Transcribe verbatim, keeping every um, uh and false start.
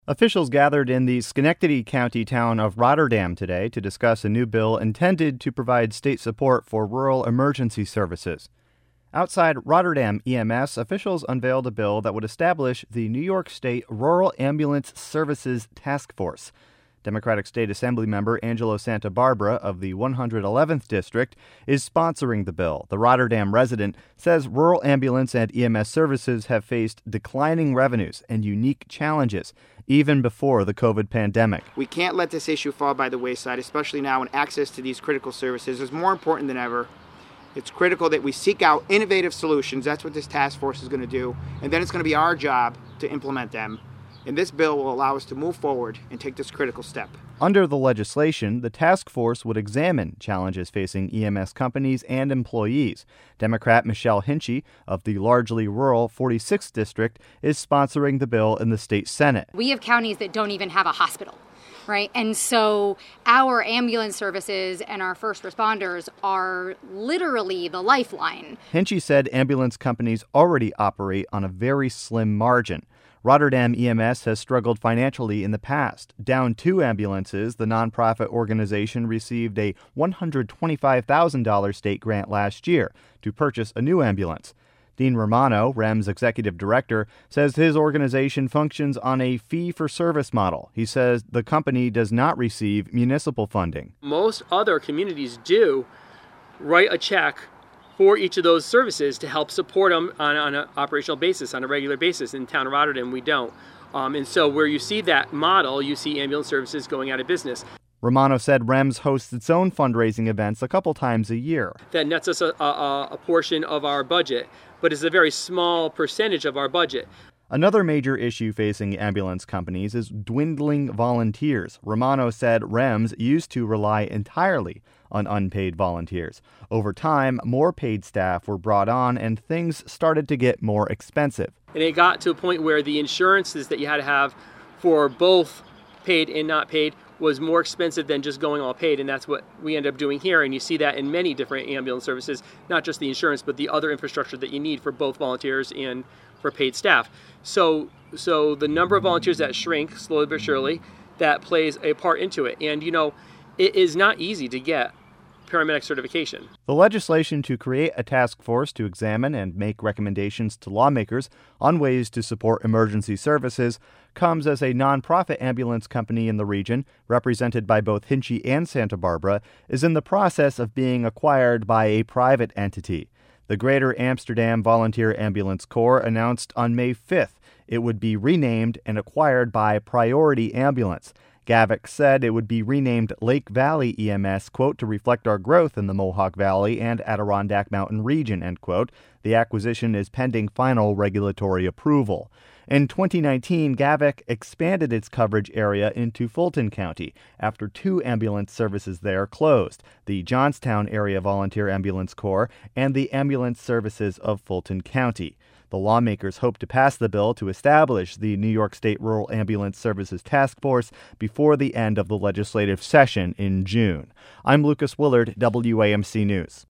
Officials gathered in the Schenectady County town of Rotterdam today to discuss a new bill intended to provide state support for rural emergency services. Outside Rotterdam E M S, officials unveiled a bill that would establish the New York State Rural Ambulance Services Task Force. Democratic State Assembly member Angelo Santa Barbara of the one hundred eleventh District is sponsoring the bill. The Rotterdam resident says rural ambulance and E M S services have faced declining revenues and unique challenges, even before the COVID pandemic. We can't let this issue fall by the wayside, especially now when access to these critical services is more important than ever. It's critical that we seek out innovative solutions. That's what this task force is going to do. And then it's going to be our job to implement them. And this bill will allow us to move forward and take this critical step. Under the legislation, the task force would examine challenges facing E M S companies and employees. Democrat Michelle Hinchey of the largely rural forty-sixth District is sponsoring the bill in the state Senate. We have counties that don't even have a hospital, right? And so our ambulance services and our first responders are literally the lifeline. Hinchey said ambulance companies already operate on a very slim margin. Rotterdam E M S has struggled financially in the past. Down two ambulances, the nonprofit organization received a one hundred twenty-five thousand dollars state grant last year to purchase a new ambulance. Dean Romano, R E M's executive director, says his organization functions on a fee-for-service model. He says the company does not receive municipal funding. Most other communities do write a check for each of those services to help support them on, on an operational basis, on a regular basis. In the town of Rotterdam, we don't. Um, and so where you see that model, you see ambulance services going out of business. Romano said R E M's hosts its own fundraising events a couple times a year. That nets us a, a, a portion of our budget, but it's a very small percentage of our budget. Another major issue facing ambulance companies is dwindling volunteers. Romano said R E Ms used to rely entirely on unpaid volunteers. Over time, more paid staff were brought on and things started to get more expensive. And it got to a point where the insurances that you had to have for both paid and not paid was more expensive than just going all paid, and that's what we end up doing here. And you see that in many different ambulance services, not just the insurance, but the other infrastructure that you need for both volunteers and for paid staff. So, so the number of volunteers that shrink slowly but surely, that plays a part into it. And, you know, it is not easy to get paramedic certification. The legislation to create a task force to examine and make recommendations to lawmakers on ways to support emergency services comes as a nonprofit ambulance company in the region, represented by both Hinchey and Santa Barbara, is in the process of being acquired by a private entity. The Greater Amsterdam Volunteer Ambulance Corps announced on May fifth it would be renamed and acquired by Priority Ambulance. Gavick said it would be renamed Lake Valley E M S, quote, to reflect our growth in the Mohawk Valley and Adirondack Mountain region, end quote. The acquisition is pending final regulatory approval. In twenty nineteen, Gavick expanded its coverage area into Fulton County after two ambulance services there closed, the Johnstown Area Volunteer Ambulance Corps and the Ambulance Services of Fulton County. The lawmakers hope to pass the bill to establish the New York State Rural Ambulance Services Task Force before the end of the legislative session in June. I'm Lucas Willard, W A M C News.